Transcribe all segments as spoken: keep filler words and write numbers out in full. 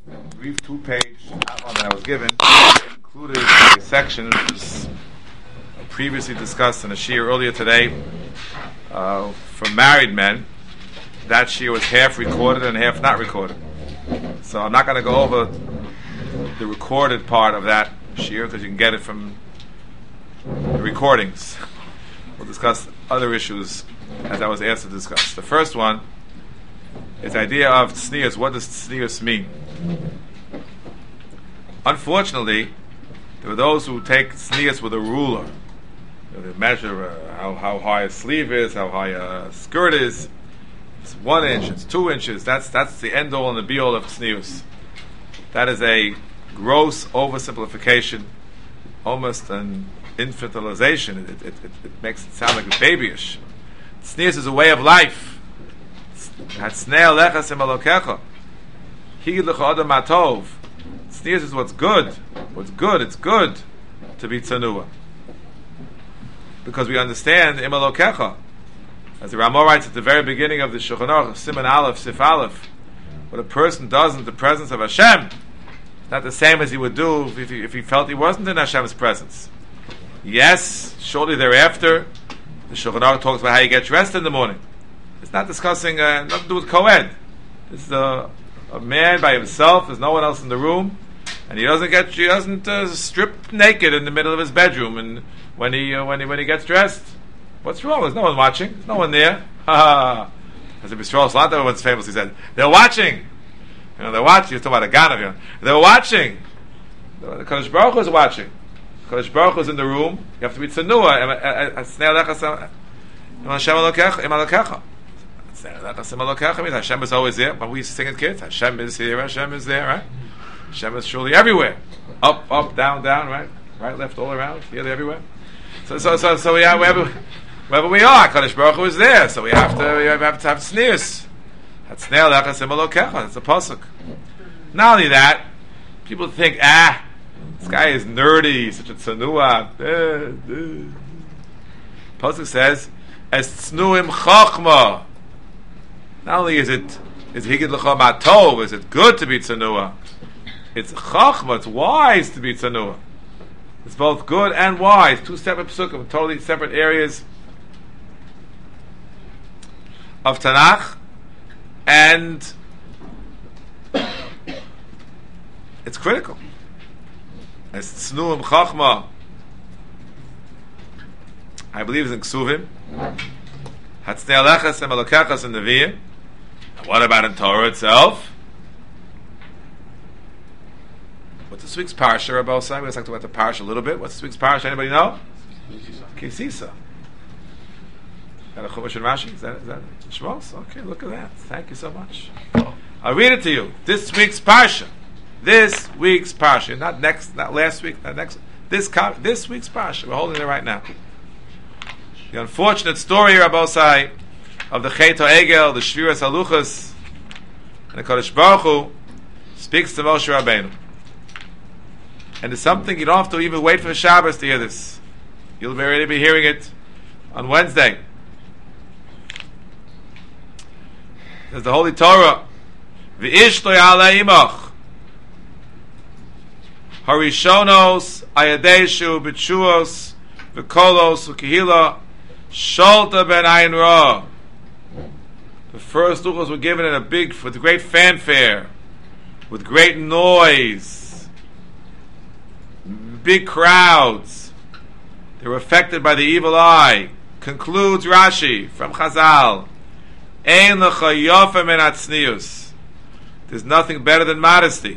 brief two-page outline that I was given included a section which was previously discussed in a shiur earlier today uh, for married men. That shiur was half recorded and half not recorded. So I'm not going to go over the recorded part of that shiur because you can get it from the recordings. We'll discuss other issues as I was asked to discuss. The first one is the idea of tznius. What does tznius mean? Unfortunately, there are those who take tznius with a ruler. You know, they measure uh, how, how high a sleeve is, how high a skirt is. It's one inch, it's two inches. That's that's the end all and the be all of tznius. That is a gross oversimplification, almost an infantilization. It, it, it, it makes it sound like a babyish. Tznius is a way of life. Tznius is what's good. What's good, it's good to be tzanua. Because we understand imalokecha. As the Ramah writes at the very beginning of the Shulchan Aruch, Siman Aleph, Sif Aleph, what a person does in the presence of Hashem, not the same as he would do if he, if he felt he wasn't in Hashem's presence. Yes, shortly thereafter, the Shulchan Aruch talks about how you get dressed in the morning. It's not discussing, uh, nothing to do with co-ed. This is a, a man by himself, there's no one else in the room, and he doesn't get, he doesn't uh, strip naked in the middle of his bedroom and when he, uh, when he, when he gets dressed. What's wrong? There's no one watching. There's no one there. Ha! As if Yisrael Salata once famously said, they're watching. You know, they're watching. You're talking about a Ganav. You know. They're watching. The Kadosh Baruch Hu is watching. The Kadosh Baruch Hu is in the room. You have to be tzanua. Means Hashem is always there. But we used to sing as kids. Hashem is here. Hashem is there. Right? Hashem is surely everywhere. Up, up, down, down. Right, right, left, all around. Here, there, everywhere. So, so, so, so we have wherever, wherever we are, Kadosh Baruch Hu is there. So we have to, we have to have tznius. That's That's a pasuk. Not only that, people think, ah, this guy is nerdy, such a tzanua. Pasuk says, "Es tznuim chachma." Not only is it is higid l'cha matov, is it good to be tzanua? It's chachma. It's wise to be tzanua. It's both good and wise. Two separate psukim, totally separate areas of Tanakh, and it's critical. As tznuim chachma, I believe it's in Ksuvim. Hatznei alechas em alokechas in Nevi'im. What about in Torah itself? What's this week's parsha, Rabbi Osai? We're going to talk about the parsha a little bit. What's this week's parsha? Anybody know? Kisisa. Got a Chumash and Rashi? Is that, is that Shmos? Okay, look at that. Thank you so much. I'll read it to you. This week's parsha. This week's parsha. Not next, not last week, not next. This this week's parsha. We're holding it right now. The unfortunate story, Rabbi Osai, of the Chet HaEgel, the Shviras Haluchas, and the Kadosh Baruch Hu speaks to Moshe Rabbeinu. And it's something you don't have to even wait for Shabbos to hear this. You'll already be hearing it on Wednesday. There's the Holy Torah. V'ish lo ya'aleh imach. Harishonos, ayadeshu, b'tshuos, v'kolos, v'kehila, sholta ben ayin ra. The first luchos were given in a big, with great fanfare, with great noise, big crowds. They were affected by the evil eye. Concludes Rashi from Chazal, Ein lecha yofa min hatznius. There's nothing better than modesty.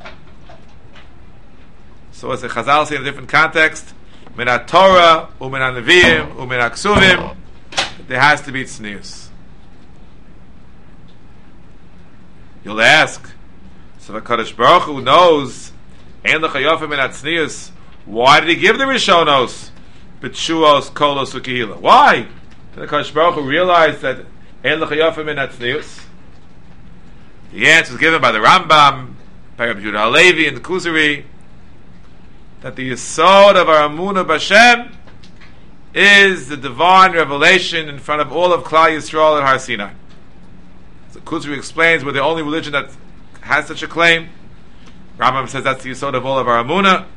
So as the Chazal say in a different context, min ha-Torah, u'min ha-Nevi'im, u'min ha-Ksuvim, there has to be tznius. You'll ask, so the Kadosh Baruch Hu knows, Ein lecha yofa min hatznius, why did he give the Rishonos, B'tshuos, Kolos, Ukehila? Why? Did the Kadosh Baruch Hu realize that Ein lecha yofa min hatznius? The answer is given by the Rambam, by Rabbi Yehuda Halevi and the Kuzari, that the yesod of our Amunah B'Hashem is the divine revelation in front of all of Klal Yisrael at Har Sinai. So Kuzari explains we're the only religion that has such a claim. Rambam says that's the yesod of all of our Amunah.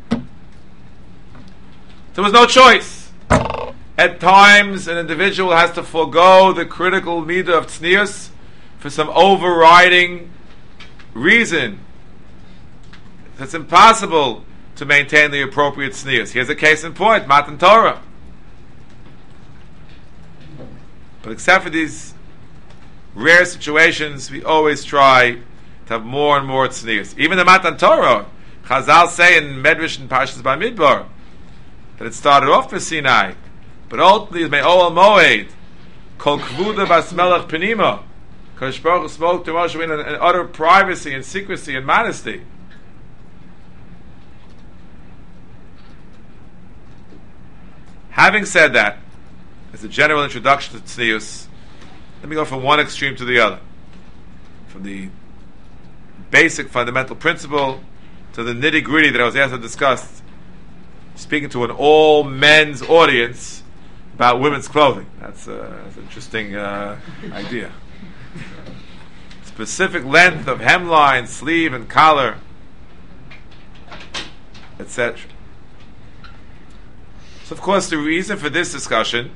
There was no choice. At times, an individual has to forego the critical midah of tznius for some overriding reason. It's impossible to maintain the appropriate tznius. Here's a case in point, Matan Torah. But except for these rare situations, we always try to have more and more tznius. Even the Matan Torah, Chazal say in Medrash and Parshas Bamidbar that it started off with Sinai, but ultimately it's Me'ol Moed, Kol Kvuda Bas Melech Penima. Kadosh Baruch Hu spoke to Moshe in, in utter privacy and secrecy and modesty. Having said that, as a general introduction to tznius, let me go from one extreme to the other. From the basic fundamental principle to the nitty-gritty that I was asked to discuss, speaking to an all-men's audience about women's clothing. That's, uh, that's an interesting uh, idea. Specific length of hemline, sleeve, and collar, et cetera. So, of course, the reason for this discussion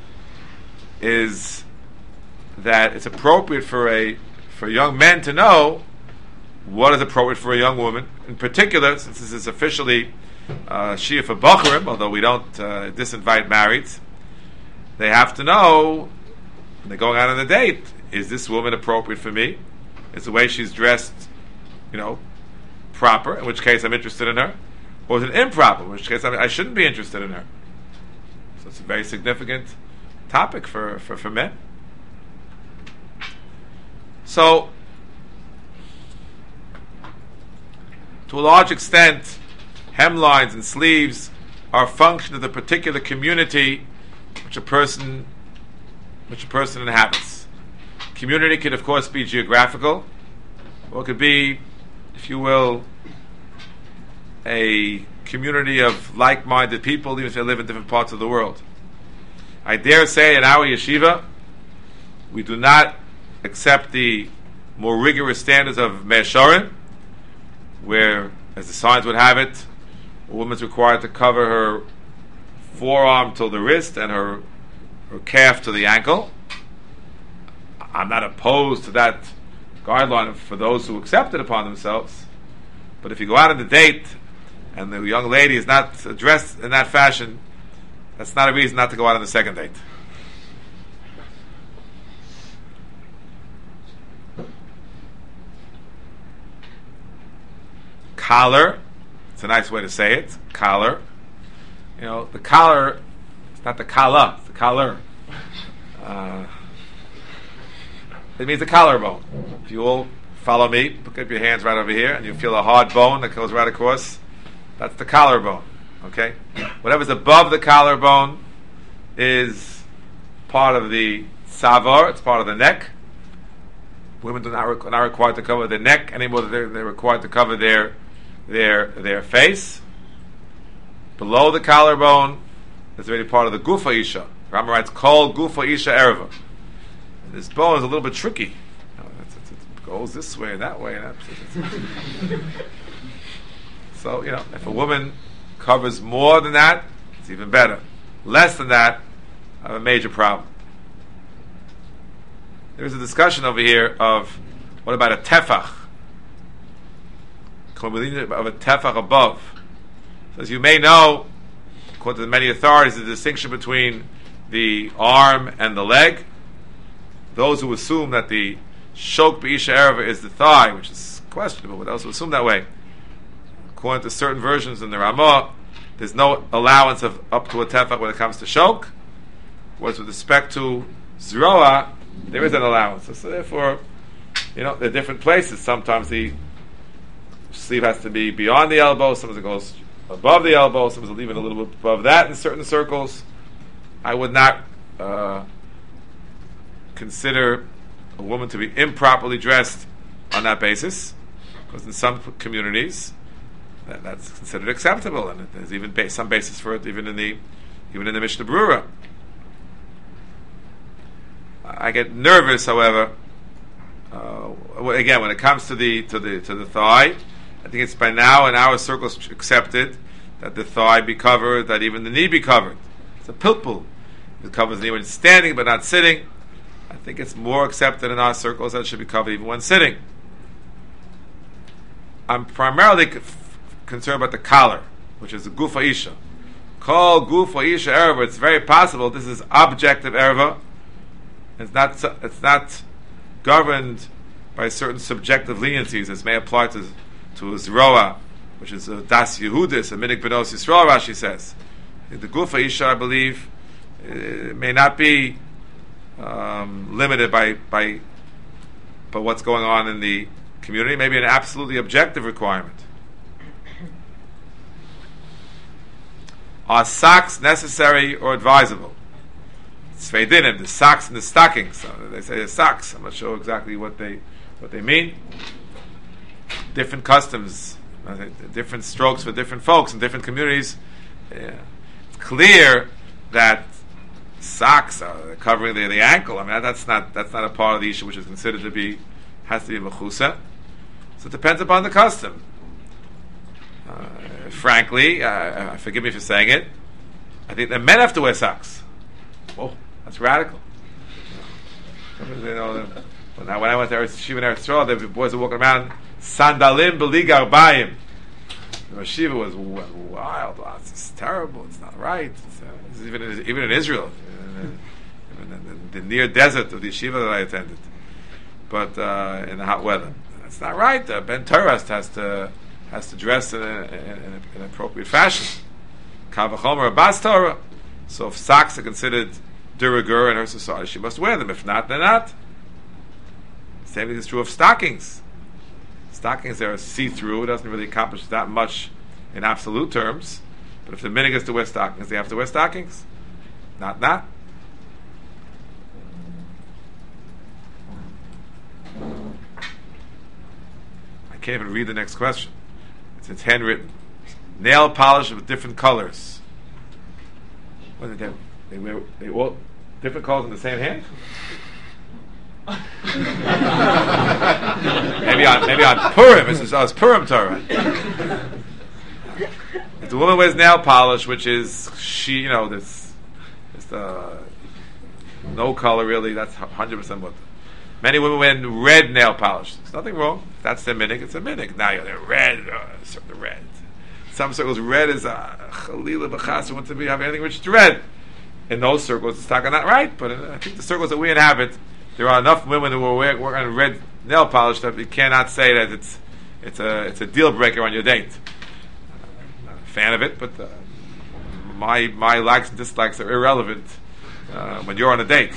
is that it's appropriate for a for young men to know what is appropriate for a young woman. In particular, since this is officially uh, Shia for Bachurim, although we don't uh, disinvite marrieds, they have to know when they're going out on a date, is this woman appropriate for me? Is the way she's dressed, you know, proper, in which case I'm interested in her? Or is it improper, in which case I, I shouldn't be interested in her? So it's a very significant topic for, for, for men. So, to a large extent, hemlines and sleeves are a function of the particular community which a person which a person inhabits. Community could, of course, be geographical, or it could be, if you will, a community of like-minded people, even if they live in different parts of the world. I dare say in our yeshiva, we do not accept the more rigorous standards of Mei Shorim, where, as the signs would have it, a woman's required to cover her forearm till the wrist and her, her calf to the ankle. I'm not opposed to that guideline for those who accept it upon themselves, but if you go out on a date and the young lady is not dressed in that fashion, that's not a reason not to go out on the second date. Collar, it's a nice way to say it, collar. You know, the collar, it's not the kala, it's the collar. Uh, it means the collarbone. If you all follow me, put up your hands right over here, and you feel a hard bone that goes right across, that's the collarbone. Okay? Whatever's above the collarbone is part of the savar, it's part of the neck. Women do not re- are not required to cover their neck anymore than they're, they're required to cover their their their face. Below the collarbone is already part of the gufa isha. Rambam writes, "Kol gufa isha erva." And this bone is a little bit tricky. You know, it's, it's, it goes this way and that way. And that. So, you know, if a woman covers more than that, it's even better. Less than that, I have a major problem. There is a discussion over here of what about a tefach? Of a tefach above. So as you may know, according to many authorities, the distinction between the arm and the leg. Those who assume that the shok b'isha erva is the thigh, which is questionable, but those who assume that way, according to certain versions in the Ramah, there's no allowance of up to a tefach when it comes to shok. Whereas with respect to zroa, there is an allowance. So therefore, you know, there are different places. Sometimes the sleeve has to be beyond the elbow, sometimes it goes above the elbow, sometimes it'll even a little bit above that in certain circles. I would not uh, consider a woman to be improperly dressed on that basis, because in some communities that, that's considered acceptable, and there's even ba- some basis for it, even in the even in the Mishnah Berurah. I get nervous, however, uh, again when it comes to the to the to the thigh, I think it's by now in our circles accepted that the thigh be covered, that even the knee be covered. It's a pilpul. It covers the knee when it's standing but not sitting. I think it's more accepted in our circles that it should be covered even when sitting. I'm primarily c- concerned about the collar, which is the gufa isha. Call gufa isha erva. It's very possible this is objective erva. It's not. It's not governed by certain subjective leniencies as may apply to to Zroa, which is a Das Yehudis, a Minik Benos Yisrael. Rashi says the gufa isha, I believe, uh, may not be um, limited by by by what's going on in the community. Maybe an absolutely objective requirement. Are socks necessary or advisable? Sveidinim, the socks and the stockings. So they say the socks. I'm not sure exactly what they what they mean. Different customs, different strokes for different folks in different communities. Yeah. It's clear that socks are covering the, the ankle. I mean, that's not that's not a part of the issue which is considered to be has to be mechusa. So it depends upon the custom. Uh, frankly, uh, forgive me for saying it, I think that men have to wear socks. Oh, that's radical. You know, when I, when I went to Eretz Shiva and Eretz Yisrael, the boys were walking around sandalim beligar bayim. The Rosh Shiva was wild. Wow, this is terrible. It's not right. It's, uh, it's even in, even in Israel, even in the, the near desert of the yeshiva that I attended, but uh, in the hot weather, that's not right. Uh, Ben Torah has to has to dress in, a, in, a, in an appropriate fashion. Kavachomer Bas Torah. So if socks are considered de rigueur in her society, she must wear them. If not, they're not. Same thing is true of stockings. Stockings are see-through. It doesn't really accomplish that much in absolute terms. But if the minhag is to wear stockings, they have to wear stockings. Not not. I can't even read the next question. It's, it's handwritten. Nail polish of different colors. What did they do? They wear they all different colors in the same hand? maybe on maybe on Purim. It's, it's Purim Torah. If the woman wears nail polish, which is she, you know, this, this uh, no color really. That's one hundred percent what. Many women wear red nail polish. There's nothing wrong. If that's their minhag. It's a minhag. Now you're red, uh, the red. Some circles, red is a chalila b'chas. Want to be have anything which is red. In those circles, it's not right. But in, I think the circles that we inhabit, there are enough women who are wearing, wearing red nail polish that we cannot say that it's it's a it's a deal breaker on your date. I'm not a fan of it, but uh, my my likes and dislikes are irrelevant uh, when you're on a date.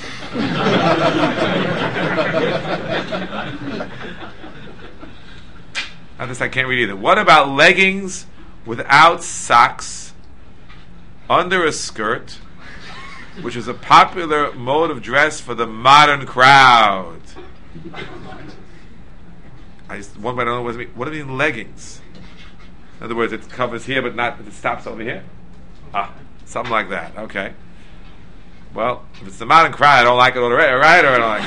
Now this I can't read either. What about leggings without socks under a skirt, which is a popular mode of dress for the modern crowd? I just, one, I don't know what, mean, what do you mean leggings? In other words, it covers here, but not it stops over here. Ah, something like that. Okay. Well, if it's the modern crowd, I don't like it already, right? Or I don't like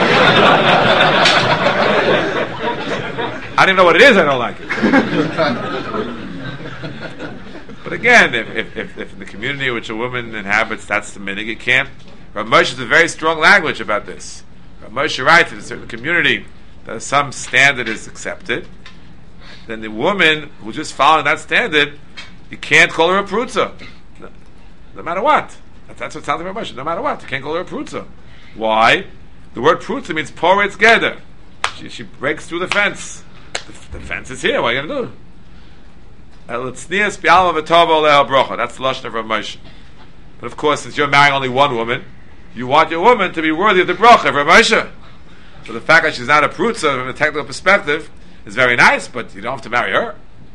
it. I don't even know what it is. I don't like it. But again, if, if, if, if in the community which a woman inhabits, that's the minhag, it can't. Rav Moshe has a very strong language about this. Rav Moshe writes in a certain community that some standard is accepted, then the woman who's just following that standard, you can't call her a prutza, no, no matter what. That's what sounds like Rav Moshe. No matter what, you can't call her a prutza. Why? The word prutza means poretz geder. She, she breaks through the fence. The, the fence is here. What are you going to do? That's the lashon of Rav Moshe. But of course, since you're marrying only one woman, you want your woman to be worthy of the bracha of Rav Moshe. So the fact that she's not a prutza from a technical perspective is very nice, but you don't have to marry her.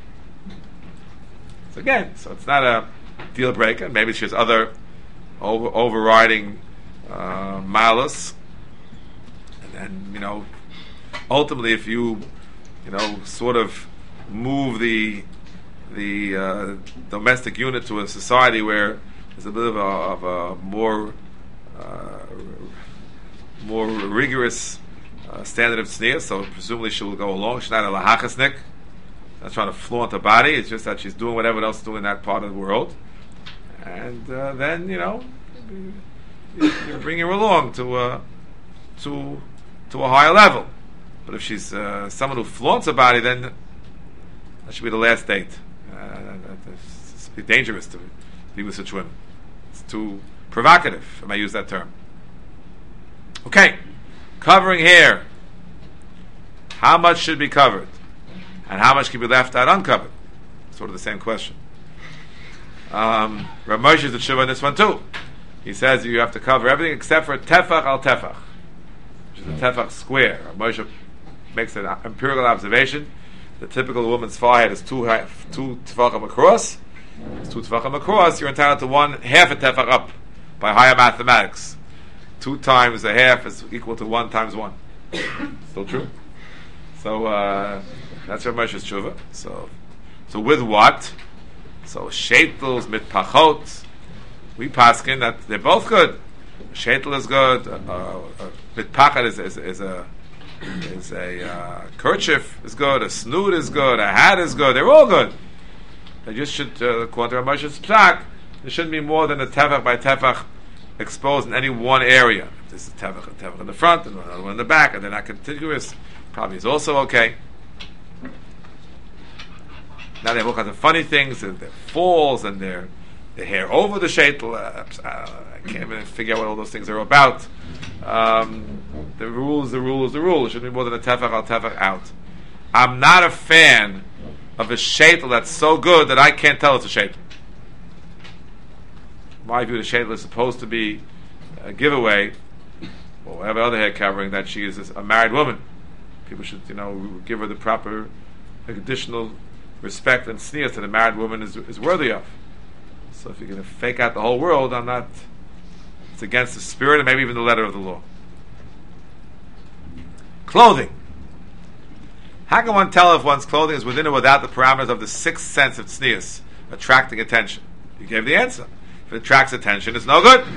So again, so it's not a deal breaker. Maybe she has other over, overriding uh, malus, and then you know, ultimately, if you you know sort of move the the uh, domestic unit to a society where there's a bit of a, of a more uh, more rigorous uh, standard of tznius, so presumably she will go along. She's not a lahachasnik. not trying to flaunt her body. It's just that she's doing what everyone else is doing in that part of the world. And uh, then, you know, you're bringing her along to uh, to to a higher level. But if she's uh, someone who flaunts her body, then that should be the last date. Uh, it's, it's dangerous to be with such women. It's too provocative, if I use that term. Okay, covering hair. How much should be covered? And how much can be left out uncovered? Sort of the same question. Um, Rav Moshe is the tshuva on this one too. He says you have to cover everything except for tefach al tefach, which is a tefach square. Rav Moshe makes an empirical observation. The typical woman's forehead is two two tefachim across. It's two tefachim across. You're entitled to one half a tefach up by higher mathematics. Two times a half is equal to one times one. Still true? So uh, that's Rav Moshe's tshuva. So, so with what? So sheitels mit pachot. We paskin that they're both good. Sheitel is good. Uh, uh, mit pachat is, is, is a is a uh, kerchief is good. A snoot is good. A hat is good. They're all good. They just should, uh, according to Rav Moshe's psak, there shouldn't be more than a tefach by tefach exposed in any one area. If this is tefach, a tefach in the front and another one in the back, and they're not contiguous, probably is also okay. Now they have all kinds of funny things, and their falls and their their hair over the sheitel. Uh, I can't even figure out what all those things are about. Um, the rule is the rule is the rule. It shouldn't be more than a tefach al tefach out. I'm not a fan of a sheitel that's so good that I can't tell it's a sheitel. My view, the sheitel is supposed to be a giveaway, or whatever other hair covering, that she is a married woman. People should, you know, give her the proper additional respect and sneers that a married woman is is worthy of. So if you're going to fake out the whole world, I'm not. It's against the spirit and maybe even the letter of the law. Clothing. How can one tell if one's clothing is within or without the parameters of the sixth sense of tznius, attracting attention? You gave the answer. If it attracts attention, it's no good.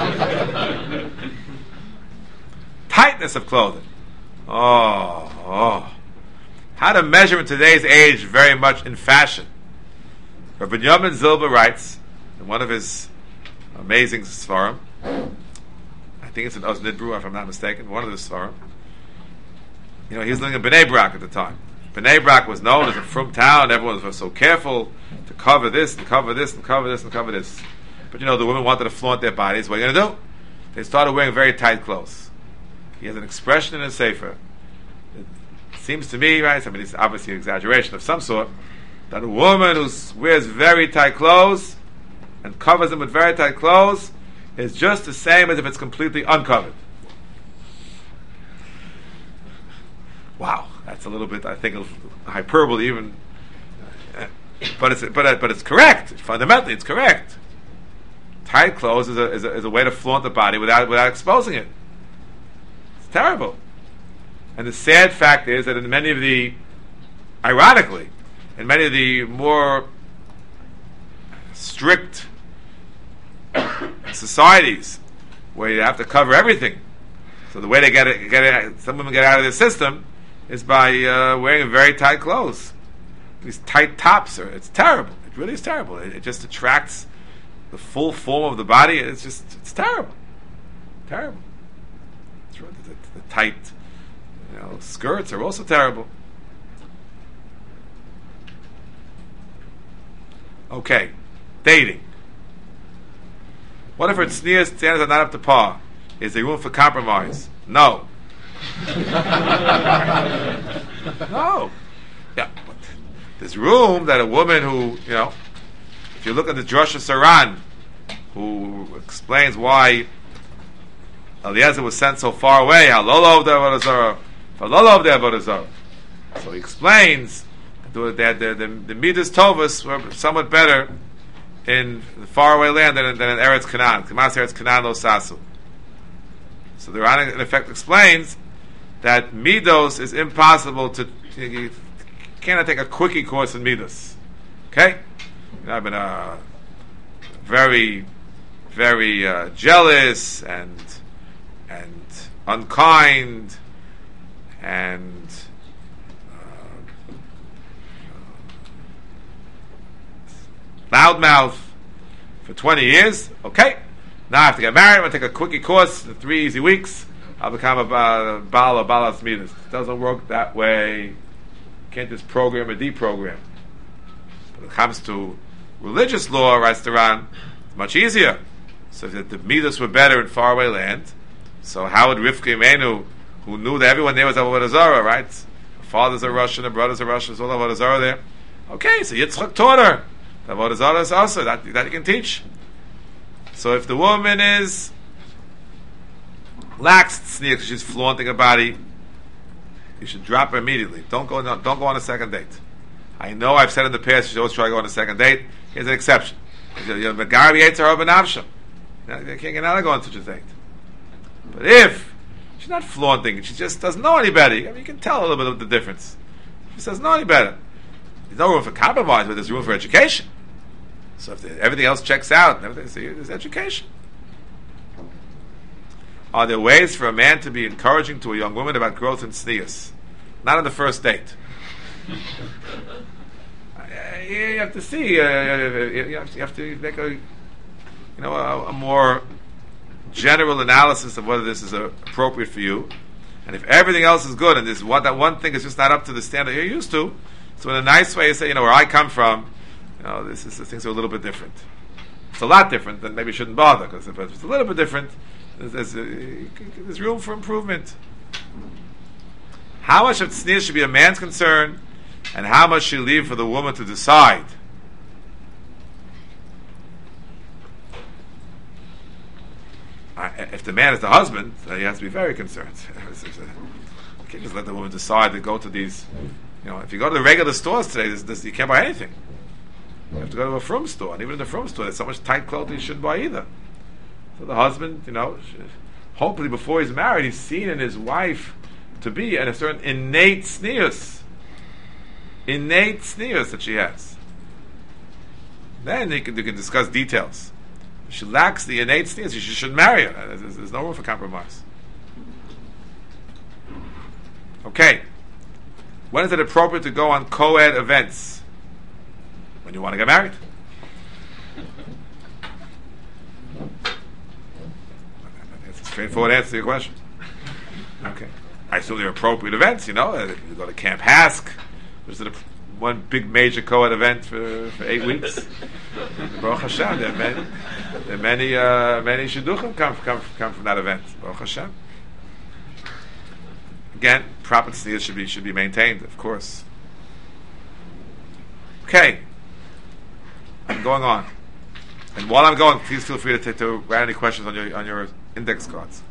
Tightness of clothing. Oh, oh. How to measure in today's age, very much in fashion. Rabbi Binyamin Zilber writes in one of his amazing svarim, I think it's an Oz Nidbru, if I'm not mistaken, one of the svarim. You know, he was living in Bnei Brak at the time. Bnei Brak was known as a frum town. Everyone was so careful to cover this and cover this and cover this and cover this. But you know, the women wanted to flaunt their bodies. What are you going to do? They started wearing very tight clothes. He has an expression in his sefer. It seems to me, right, I mean, it's obviously an exaggeration of some sort, that a woman who wears very tight clothes and covers them with very tight clothes is just the same as if it's completely uncovered. Wow, that's a little bit, I think, hyperbole even, but it's but but it's correct. Fundamentally, it's correct. Tight clothes is a, is a is a way to flaunt the body without without exposing it. It's terrible. And the sad fact is that in many of the, ironically, in many of the more strict societies where you have to cover everything, so the way they get it, get it, some women get out of the system is by uh, wearing very tight clothes. These tight tops are, it's terrible. It really is terrible. It, it just attracts the full form of the body. It's just, it's terrible. Terrible. It's really, the, the tight, you know, skirts are also terrible. Okay. Dating. What if her tznius standards are not up to par? Is there room for compromise? No. No. Yeah. There's room that a woman who, you know, if you look at the Drosha Saran, who explains why Eliezer was sent so far away, Halolo of the Avodah Zarah, Halolo of the Avodah Zarah. So he explains that the, the, the, the Midas Tovas were somewhat better in the faraway land than, than in Eretz Canaan. Kamas Eretz Canaan lo sasu. So the Rana in effect explains that Midos is impossible to, you cannot take a quickie course in Midos. Okay? You know, I've been uh, very, very uh, jealous and and unkind and uh, loudmouth for twenty years. Okay, now I have to get married. I'm going to take a quickie course in three easy weeks. I'll become a uh, Baal or Balas Midas. It doesn't work that way. You can't just program or deprogram. When it comes to religious law, writes the Ran, it's much easier. So if the Midas were better in faraway land, so how would Rivka Imenu, who knew that everyone there was Avodah Zarah, right? Her fathers are Russian, her brothers are Russian, so all Avodah Zarah there. Okay, so Yitzchak taught her. The Avodah Zarah is also, that, that you can teach. So if the woman is lax tznius because she's flaunting her body, you should drop her immediately. Don't go, no, don't go on a second date. I know I've said in the past you should always try to go on a second date. Here's an exception. You're Megarabi Yitzhar Benavsham. You can't get out of going on such a date. But if she's not flaunting, she just doesn't know any better, I mean, you can tell a little bit of the difference. She doesn't know any better. There's no room for compromise, but there's room for education. So if the, everything else checks out, everything, so there's education. Are there ways for a man to be encouraging to a young woman about growth and tznius? Not on the first date. You have to see. Uh, you, have to, you have to make a, you know, a, a more general analysis of whether this is uh, appropriate for you. And if everything else is good, and this one that one thing is just not up to the standard you're used to, so in a nice way, you say, you know, where I come from, you know, this is things are a little bit different. It's a lot different, then maybe you shouldn't bother, because if it's a little bit different, there's, there's, uh, there's room for improvement. How much of tznius should be a man's concern, and how much should leave for the woman to decide? Uh, if the man is the husband, uh, he has to be very concerned. You can't just let the woman decide to go to these. You know, if you go to the regular stores today, there's, there's, you can't buy anything. You have to go to a frum store, and even in the frum store, there's so much tight clothing you shouldn't buy either. So the husband, you know, should, hopefully before he's married, he's seen in his wife to be at a certain innate tznius, innate tznius that she has. Then you can, you can discuss details. If she lacks the innate tznius, you should marry her. There's, there's no room for compromise. Okay. When is it appropriate to go on co-ed events? When you want to get married. That's a straightforward answer to your question. Okay. I assume they're appropriate events, you know. You go to Camp Hask, which is a, one big major co-ed event for, for eight weeks. Baruch Hashem, there are many, there are many, uh, many shidduchim come, come, come from that event. Baruch Hashem. Again, proper tznius should be should be maintained, of course. Okay, I'm going on, and while I'm going, please feel free to, t- to write any questions on your on your index cards.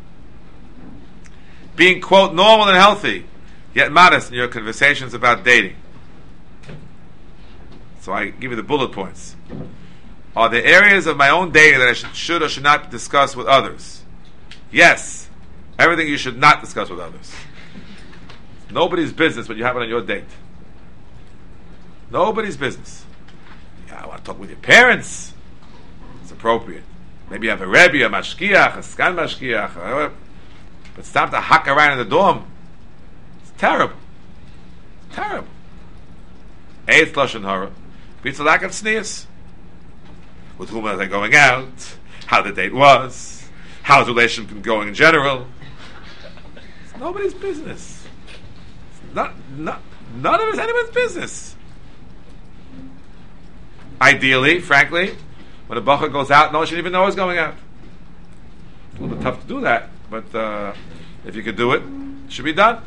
Being quote normal and healthy, yet modest in your conversations about dating. So I give you the bullet points. Are there areas of my own dating that I should, should or should not discuss with others? Yes, everything you should not discuss with others. Nobody's business when you have it on your date. Nobody's business. Yeah, I want to talk with your parents. It's appropriate. Maybe you have a rebbe, a mashkiach, a skan mashkiach, or, but stop to hack around in the dorm. It's terrible. It's terrible. A, it's lashon hara. B, it's a lack of tznius. With whom are they going out? How the date was? How's the relationship going in general? It's nobody's business. Not, not, none of it's anyone's business. Ideally, frankly, when a bacha goes out, no one should even know he's going out. It's a little bit tough to do that, but uh, if you could do it, it should be done.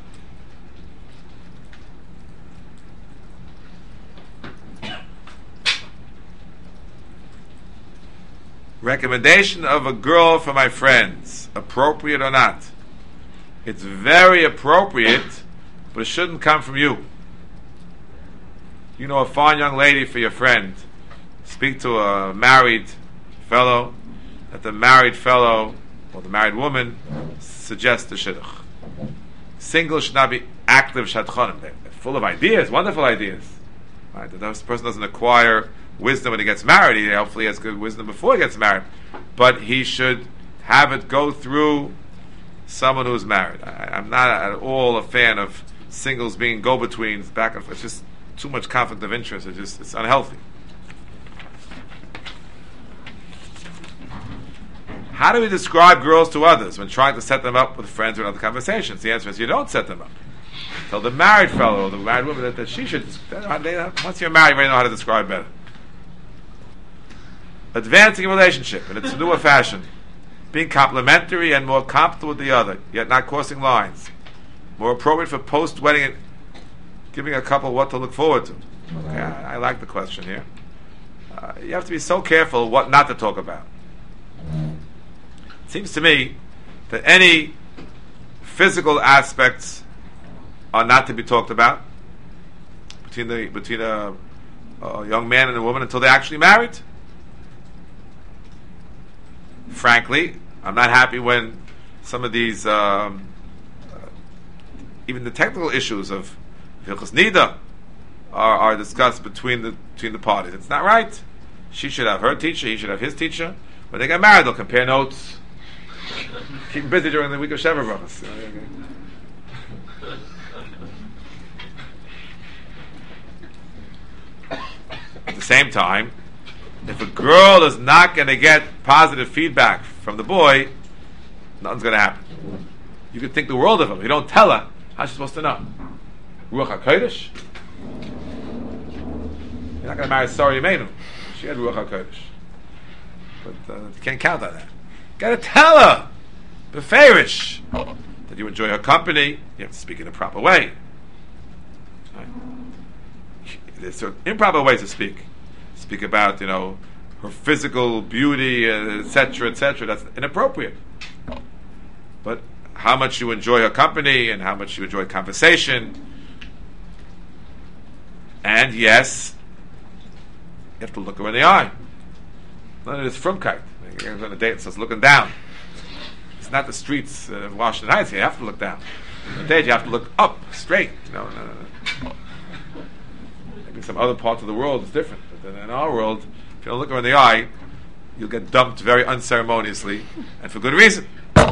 Recommendation of a girl for my friends, appropriate or not? It's very appropriate, but it shouldn't come from you. You know a fine young lady for your friend. Speak to a married fellow, that the married fellow or the married woman suggests the shidduch. Single should not be active shadchanim. They're full of ideas, wonderful ideas. Right? The person doesn't acquire wisdom when he gets married. He hopefully has good wisdom before he gets married. But he should have it go through someone who's married. I, I'm not at all a fan of singles being go-betweens back and forth. It's just too much conflict of interest. It's just it's unhealthy. How do we describe girls to others when trying to set them up with friends or other conversations? The answer is you don't set them up. Tell the married fellow or the married woman that, that she should, they, once you're married, you already know how to describe better. Advancing a relationship in its newer fashion. Being complementary and more comfortable with the other, yet not crossing lines. More appropriate for post-wedding and giving a couple what to look forward to. Okay, I, I like the question here. Uh, you have to be so careful what not to talk about. It seems to me that any physical aspects are not to be talked about between the between a, a young man and a woman until they're actually married. Frankly, I'm not happy when some of these, um, uh, even the technical issues of Hilchos Nida are, are discussed between the between the parties. It's not right. She should have her teacher, he should have his teacher. When they get married, they'll compare notes. Keep them busy during the week of Sheva Brachos. At the same time, if a girl is not going to get positive feedback from the boy, nothing's going to happen. You could think the world of him. You don't tell her. How's she supposed to know? Ruach HaKodesh? You're not going to marry Sarah Yemeinu. She had Ruach HaKodesh. But uh, you can't count on that. You got to tell her, beferish, that you enjoy her company. You have to speak in a proper way. Right? There's certain improper ways to speak. Speak about, you know, her physical beauty, et cetera, et cetera. That's inappropriate. But how much you enjoy her company and how much you enjoy conversation. And yes, you have to look her in the eye. None of this frumkeit. You're on a date and starts looking down. It's not the streets of Washington Heights. You have to look down. On a date, you have to look up, straight. No, no, no, no. Maybe some other parts of the world is different. But in our world, if you don't look her in the eye, you'll get dumped very unceremoniously, and for good reason.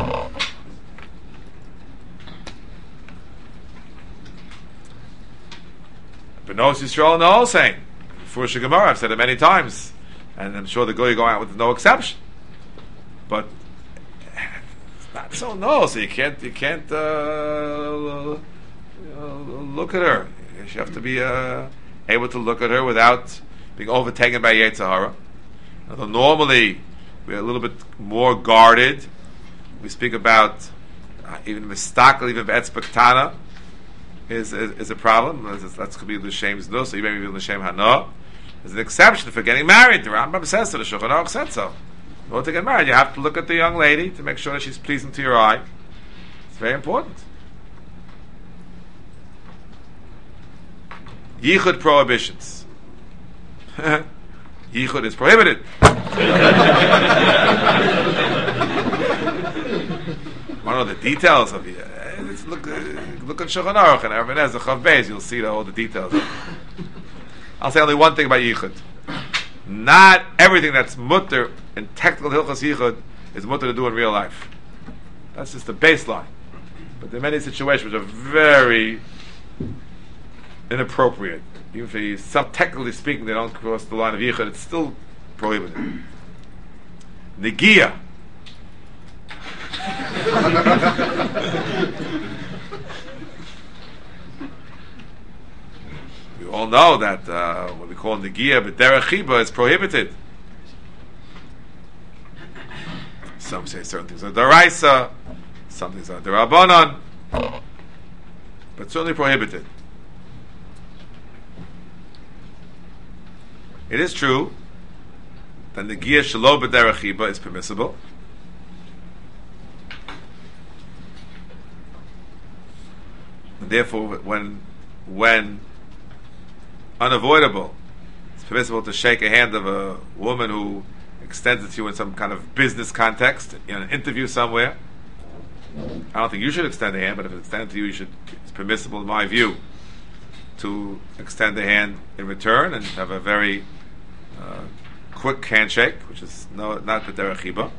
Benos Yisrael in the whole saying, for Gemara, I've said it many times, and I'm sure the Goy go out with no exception. But it's not so no, so you can't you can't uh, look at her. You have to be uh, able to look at her without being overtaken by Yetzer Hara. Although normally we're a little bit more guarded. We speak about uh, even mistakel, even be'etzbektana is, is is a problem. That could be l'shem zno, so you may be l'shem hana. There's an exception for getting married. The Rambam says so. The Shulchan Aruch said so. In order to get married, you have to look at the young lady to make sure that she's pleasing to your eye. It's very important. Yichud prohibitions. Yichud is prohibited. I don't know the details of it. It's look, uh, look at Shulchan Aruch and Even Ezra Chav Beis. You'll see the, all the details. I'll say only one thing about Yichud. Not everything that's mutter in technical Hilchos Yichud is mutter to do in real life. That's just the baseline. But there are many situations which are very inappropriate. Even if you, some technically speaking, they don't cross the line of Yichud, it's still prohibited. Negiah. We all know that uh, what we call Negiah, but Derech Chiba is prohibited. Some say certain things are Daraisa, some things are Darabanan, but certainly prohibited. It is true that Negiah Shelo B'derech Chiba is permissible. And therefore, when when unavoidable, it's permissible to shake a hand of a woman who extends it to you in some kind of business context, in an interview somewhere. I don't think you should extend a hand, but if it's extended to you, you should. It's permissible, in my view, to extend a hand in return and have a very uh, quick handshake, which is no, not the derech chiba.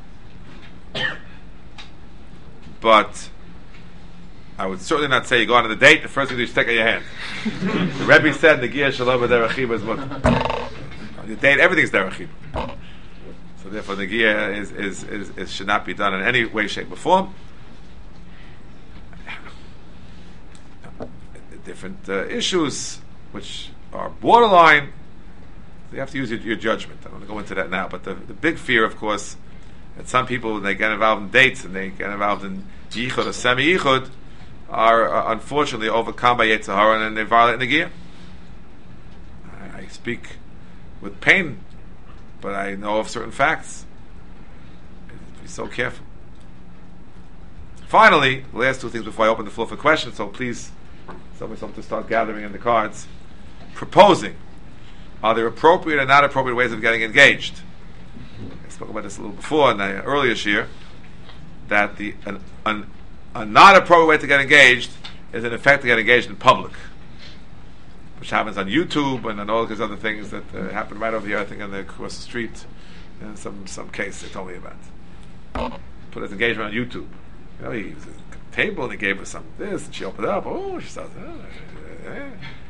But I would certainly not say you go on a date, the first thing you do is take out your hand. The Rebbe said, Negiah Shalom B'derech Chiba is mutter. On your date, everything's derech chiba. So therefore Negiah is, is, is, is, should not be done in any way, shape, or form. Different uh, issues which are borderline, so you have to use your, your judgment. I don't want to go into that now, but the, the big fear, of course, that some people, when they get involved in dates and they get involved in yichud or semi-yichud, are uh, unfortunately overcome by Yetzer Hara and they violate Negiah. I, I speak with pain, but I know of certain facts. Be so careful. Finally, the last two things before I open the floor for questions, so please, somebody something to start gathering in the cards. Proposing. Are there appropriate and not appropriate ways of getting engaged? I spoke about this a little before in the earlier year, that the an, an, a not appropriate way to get engaged is in effect to get engaged in public, which happens on YouTube and on all these other things that uh, happen right over here, I think, on the, across the street, in some, some case they told me about. Put his engagement on YouTube. You know, he was at a table and he gave her some of this, and she opened it up. Oh, she starts, oh, eh.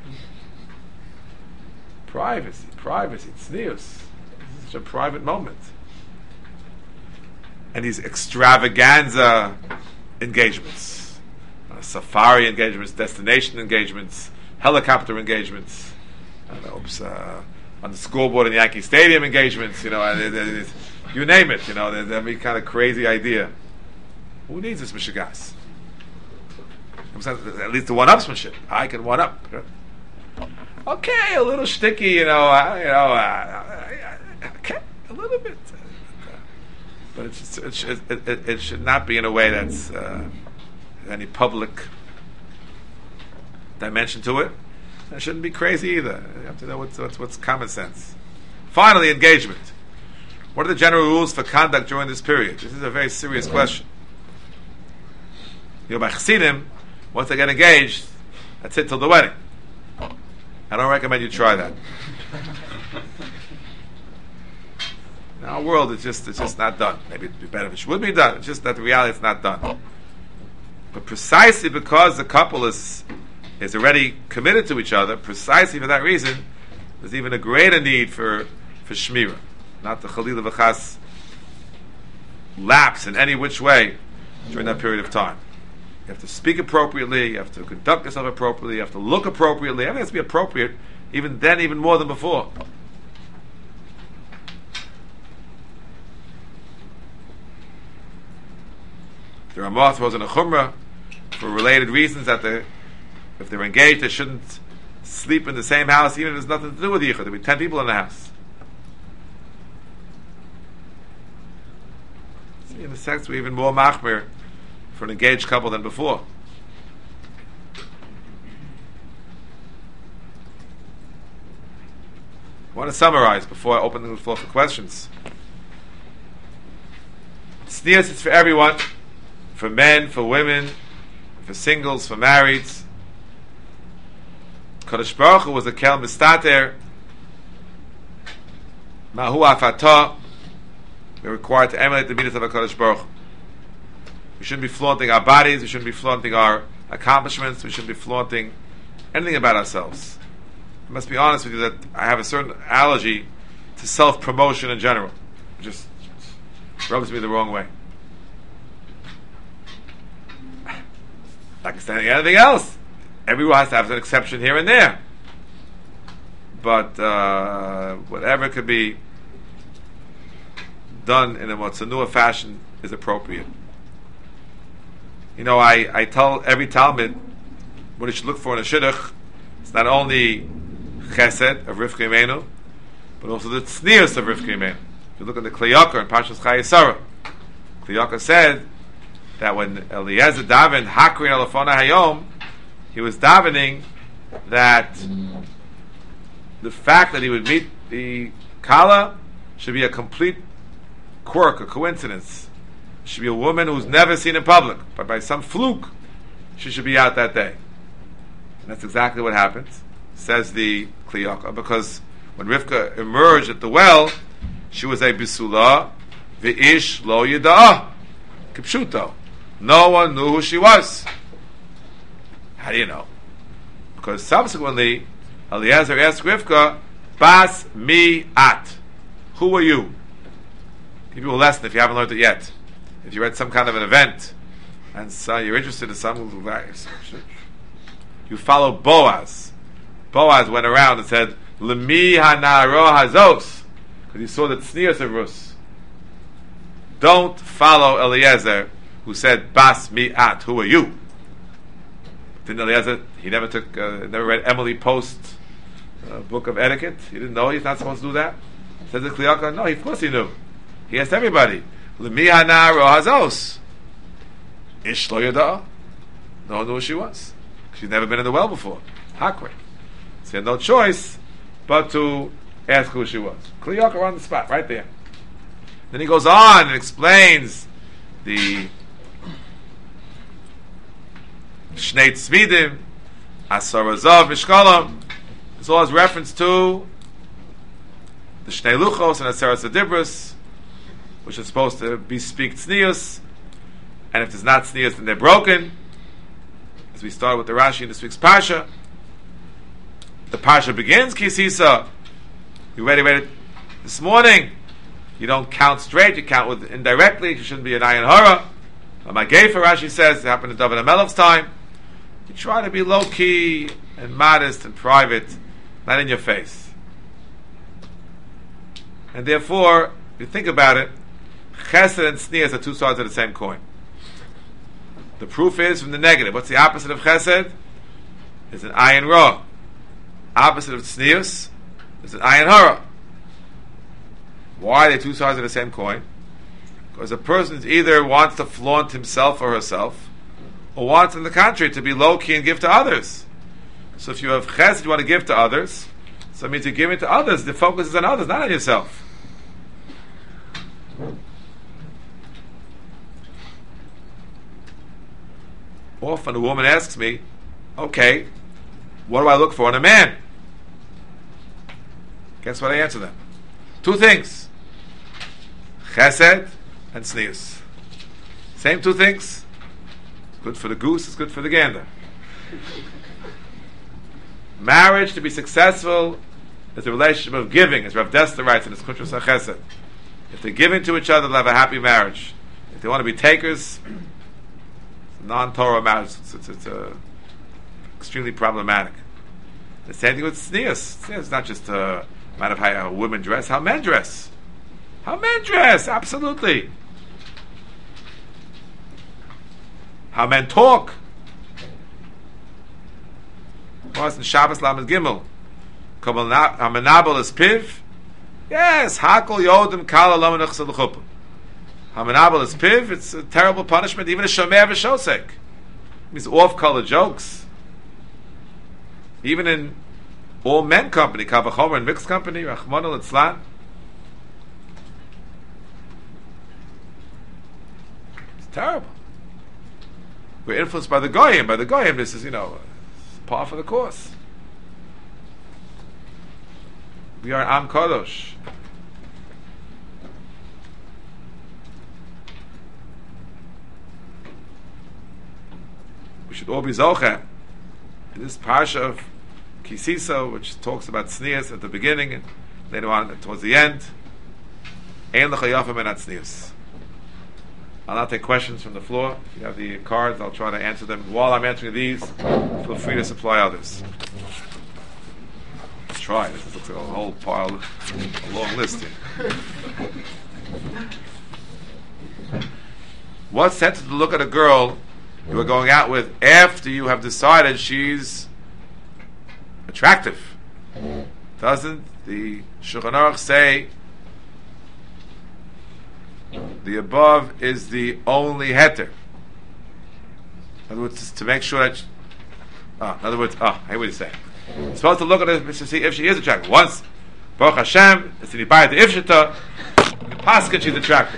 Privacy, privacy, it's news. It's such a private moment. And these extravaganza engagements, uh, safari engagements, destination engagements, helicopter engagements, I don't know, oops, uh, on the scoreboard in Yankee Stadium engagements, you know, and it, it, it, you name it, you know, there's every kind of crazy idea. Who needs this mishigas? At least the one-upsmanship. I can one-up. Okay, a little shticky, you know, uh, you know, uh, okay, a little bit, uh, but it's, it's, it, it, it should not be in a way that's uh, any public dimension to it. It shouldn't be crazy either. You have to know what's, what's, what's common sense. Finally, engagement. What are the general rules for conduct during this period? This is a very serious question. You know, by Chassidim, once they get engaged, that's it till the wedding. I don't recommend you try that. In our world, it's just it's just not done. Maybe it'd be better if it would be done. It's just that the reality it's not done. But precisely because the couple is is already committed to each other, precisely for that reason, there's even a greater need for for shmira, not the chalila v'chas lapse in any which way during that period of time. You have to speak appropriately, you have to conduct yourself appropriately, you have to look appropriately. Everything has to be appropriate, even then, even more than before. The Ramah throws in a chumrah for related reasons that they, if they're engaged, they shouldn't sleep in the same house, even if there's nothing to do with yichud. There'll be ten people in the house. See, in a sense, we're even more machmir for an engaged couple than before. I want to summarize before I open the floor for questions. Tznius is for everyone, for men, for women, for singles, for marrieds. Kadosh Baruch Hu was a kel mistater. Mahu afatah. We're required to emulate the midas of a Kadosh Baruch Hu. We shouldn't be flaunting our bodies. We shouldn't be flaunting our accomplishments. We shouldn't be flaunting anything about ourselves. I must be honest with you that I have a certain allergy to self-promotion in general. It just rubs me the wrong way. Like standing anything else. Everyone has to have an exception here and there. But uh, whatever could be done in a more tzanua fashion is appropriate. You know, I, I tell every Talmud what you should look for in a shidduch. It's not only chesed of Rivka Imenu, but also the tznius of Rivka Imenu. If you look at the Kli Yakar in Parshas Chayei Sarah, Kli Yakar said that when Eliezer davened Hakrin Alafona Hayom, he was davening that the fact that he would meet the Kala should be a complete quirk, a coincidence. Should be a woman who's never seen in public, but by some fluke, she should be out that day. And that's exactly what happened, says the Kli Yakar, because when Rivka emerged at the well, she was a bisula, v'ish lo yida'ah, kipshuto. No one knew who she was. How do you know? Because subsequently, Eliezer asked Rivka, Bas mi at. Who are you? give you a lesson if you haven't learned it yet. If you're at some kind of an event and so you're interested in some, you follow Boaz. Boaz went around and said, "Lemi hanaro hazos," because he saw the tznius of Rus. Don't follow Eliezer, who said, "Bas mi'at." Who are you? Didn't Eliezer? He never took, uh, never read Emily Post's uh, book of etiquette. He didn't know he's not supposed to do that. Says the Kli Yakar, no, of course he knew. He asked everybody, "Lemi hanaro hazos." Ish lo yada. No one knew who she was. She's never been in the well before. Hakre. So he had no choice but to ask who she was. Kli Yakar on the spot, right there. Then he goes on and explains the Shnei Tzmidim, Asar Azav, Mishkalam. This all has reference to the Shnei Luchos and Aseres Adibros, which is supposed to be speak tznius, and if there's not tznius, then they're broken. As we start with the Rashi in this week's Parsha, the Parsha begins, Kisisa. You ready, ready? This morning, you don't count straight, you count with indirectly, you shouldn't be an ayin hara. Magefa, Rashi says, it happened in David HaMelech's time. You try to be low-key and modest and private, not in your face. And therefore, if you think about it, chesed and tznius are two sides of the same coin. The proof is from the negative. What's the opposite of chesed? It's an ayin ra. Opposite of tznius is an ayin hara. Why are they two sides of the same coin? Because a person either wants to flaunt himself or herself, or wants, on the contrary, to be low-key and give to others. So if you have chesed, you want to give to others, so it means you're giving to others, the focus is on others, not on yourself. Often a woman asks me, okay, what do I look for in a man? Guess what I answer them? Two things. Chesed and tznius. Same two things. Good for the goose is good for the gander. Marriage, to be successful, is a relationship of giving, as Rav Dessler writes in his Kuntras HaChesed. If they're giving to each other, they'll have a happy marriage. If they want to be takers, it's a non-Torah marriage. It's, it's, it's uh, extremely problematic. The same thing with tznius. It's not just a matter of how women dress, how men dress. How men dress, absolutely. How men talk. Was in Shabbos Lamed Gimel. Hamenabel is piv. Yes, hakol yodim kala lamanach seluchuppah. Hamenabel is piv. It's a terrible punishment, even a shomer v'shosek. It means off-color jokes. Even in all men company, kavachomer and mixed company, Rachmana litzlan. Terrible. We're influenced by the goyim. By the goyim, this is, you know, par for the course. We are Am Kadosh. We should all be zocher. In this parsha of Kisisa, which talks about tznius at the beginning and later on towards the end, ein l'chayafim en tznius. I'll now take questions from the floor. If you have the cards, I'll try to answer them. While I'm answering these, feel free to supply others. Let's try. This looks like a whole pile, a long list here. What's sense to look at a girl you are going out with after you have decided she's attractive? Doesn't the Shulchan Aruch say the above is the only heter? In other words, to make sure that she, oh, in other words, oh, I hear what he's saying. You're supposed to look at her to see if she is attractive. Once, Baruch Hashem, it's the Nibaya the Ifshita, Paskin, she's attractive.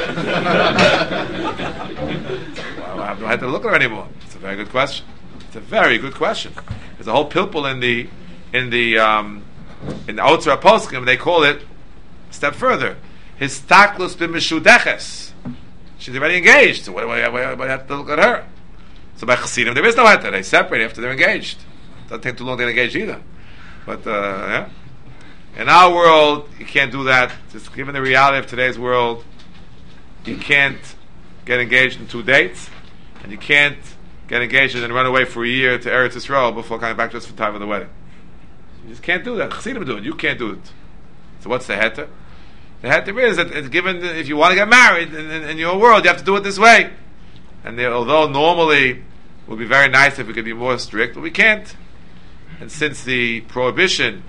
Well, I don't have to look at her anymore. It's a very good question. It's a very good question. There's a whole pilpul in the in the um, in the Otzar Poskim. They call it a step further. His taklus b'mishudeches. She's already engaged. So why do I, why do I have to look at her? So by Chassidim, there is no heter. They separate after they're engaged. It doesn't take too long to get engaged either. But uh, yeah. In our world, you can't do that. Just given the reality of today's world, you can't get engaged in two dates, and you can't get engaged and then run away for a year to Eretz Yisrael before coming back just for time of the wedding. You just can't do that. Chassidim do it. You can't do it. So what's the heter? The heter is that it's given that if you want to get married in, in, in your world, you have to do it this way. And they, although normally it would be very nice if we could be more strict, but we can't. And since the prohibition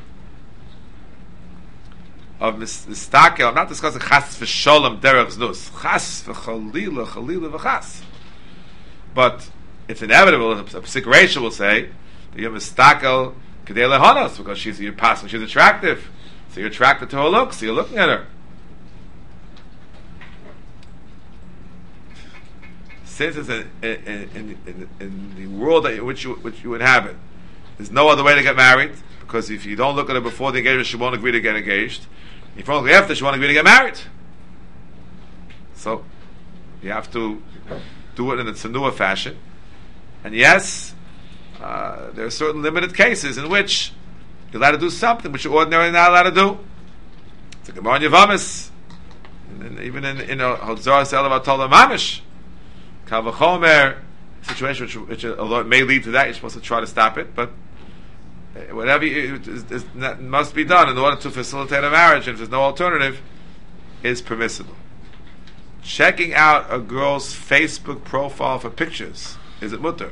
of mistakel, I'm not discussing chas v'sholem derech znus, chas v'chalila, chalila v'chas. But it's inevitable, a Pesik Reisha will say, that you're mistakel kedei lehonos, because she's your pastor, she's attractive. So you're attracted to her looks, so you're looking at her. Since it's in, in, in, in, in the world that you, which, you, which you inhabit, there's no other way to get married, because if you don't look at her before the engagement, she won't agree to get engaged. If you don't look after, she won't agree to get married. So you have to do it in a tsanua fashion. And yes, uh, there are certain limited cases in which you're allowed to do something which you're ordinarily not allowed to do. It's a Gemara in Yavamis, and even in in a Hodzar Selav Atola Mamish, Kal v'chomer situation which, which although it may lead to that, you're supposed to try to stop it, but whatever you, it, it, it must be done in order to facilitate a marriage, and if there's no alternative, is permissible. Checking out a girl's Facebook profile for pictures, is it mutter?